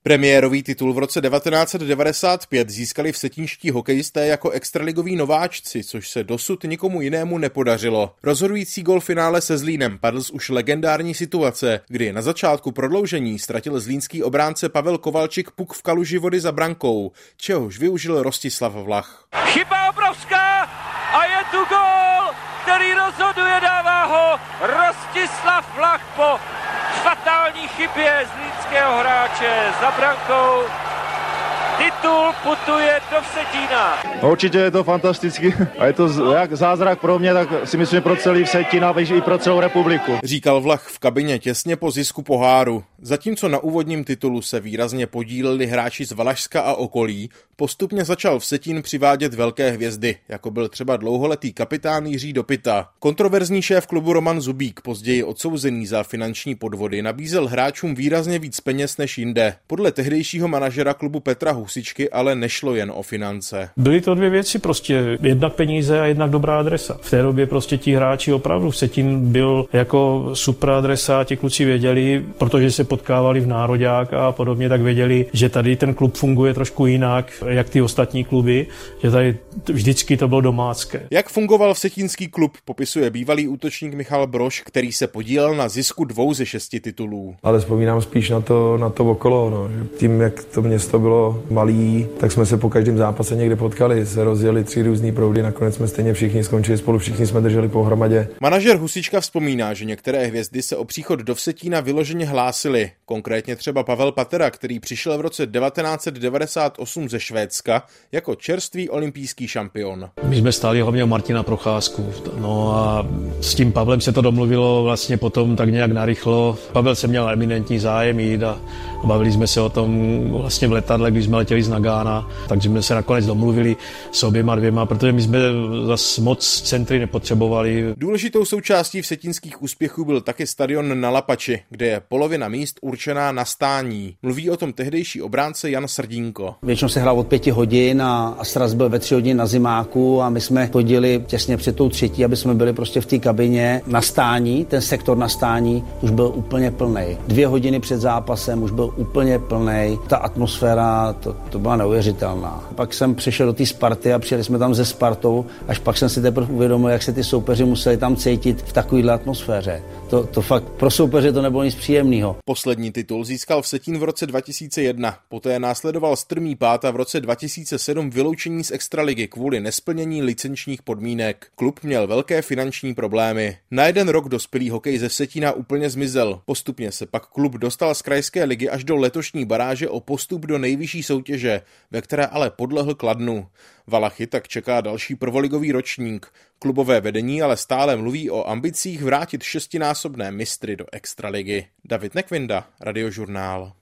Premiérový titul v roce 1995 získali vsetínští hokejisté jako extraligoví nováčci, což se dosud nikomu jinému nepodařilo. Rozhodující gól v finále se Zlínem padl z už legendární situace, kdy na začátku prodloužení ztratil zlínský obránce Pavel Kovalčik puk v kaluži vody za brankou, čehož využil Rostislav Vlach. Chyba obrovská a je tu gól, který rozhoduje, dává ho Rostislav Vlach po fatální chybě zlínského hráče za brankou. Titul putuje do Vsetína. Určitě je to fantastický a je to jak zázrak pro mě, tak si myslím pro celý Vsetín a i pro celou republiku. Říkal Vlach v kabině těsně po zisku poháru. Zatímco na úvodním titulu se výrazně podíleli hráči z Valašska a okolí, postupně začal Vsetín přivádět velké hvězdy, jako byl třeba dlouholetý kapitán Jiří Dopita. Kontroverzní šéf klubu Roman Zubík, později odsouzený za finanční podvody, nabízel hráčům výrazně víc peněz než jinde. Podle tehdejšího manažera klubu Petra Husičky ale nešlo jen o finance. Byly to dvě věci, prostě jednak peníze a jednak dobrá adresa. V té době prostě ti hráči opravdu, Vsetín byl jako super adresa, ti kluci věděli, protože se potkávali v nároďák a podobně, tak věděli, že tady ten klub funguje trošku jinak, jak ty ostatní kluby, že tady vždycky to bylo domácké. Jak fungoval vsetínský klub, popisuje bývalý útočník Michal Brož, který se podílel na zisku 2 ze 6 titulů. Ale vzpomínám spíš na to okolo, no. Tím, jak to město bylo malý, tak jsme se po každém zápase někde potkali, se rozjeli 3 různý proudy, nakonec jsme stejně všichni skončili spolu, všichni jsme drželi pohromadě. Manažer Husička vzpomíná, že některé hvězdy se o příchod do Vsetína vyloženě hlásili, konkrétně třeba Pavel Patera, který přišel v roce 1998 ze Švédska jako čerstvý olympijský šampion. My jsme stáli hlavně o Martina Procházku, no a s tím Pavlem se to domluvilo vlastně potom tak nějak narychlo. Pavel se měl eminentní zájem jít a bavili jsme se o tom vlastně v letadle, když jsme letěli z Nagána, takže jsme se nakonec domluvili s oběma dvěma, protože my jsme zas moc centry nepotřebovali. Důležitou součástí vsetínských úspěchů byl taky stadion na Lapači, kde je polovina míst určená na stání. Mluví o tom tehdejší obránce Jan Srdínko. Většinou se hrál od 5 hodin a sraz byl ve 3 hodin na zimáku a my jsme chodili těsně před tou 3, aby jsme byli prostě v té kabině na stání, ten sektor na stání už byl úplně plnej. 2 hodiny před zápasem už byl úplně plnej. Ta atmosféra, to byla neuvěřitelná. Pak jsem přišel do té Sparty a přijeli jsme tam se Spartou, až pak jsem si teprve uvědomil, jak se ty soupeři museli tam cítit v takovéhle atmosféře. To fakt pro soupeře to nebylo nic příjemného. Poslední titul získal Vsetín v roce 2001, poté následoval strmý pád a v roce 2007 vyloučení z extraligy kvůli nesplnění licenčních podmínek. Klub měl velké finanční problémy. Na 1 rok dospělý hokej ze Vsetína úplně zmizel. Postupně se pak klub dostal z krajské ligy až do letošní baráže o postup do nejvyšší soutěže, ve které ale podlehl Kladnu. Valachy tak čeká další prvoligový ročník. Klubové vedení ale stále mluví o ambicích vrátit 6násobné mistry do extraligy. David Nekvinda, Radiožurnál.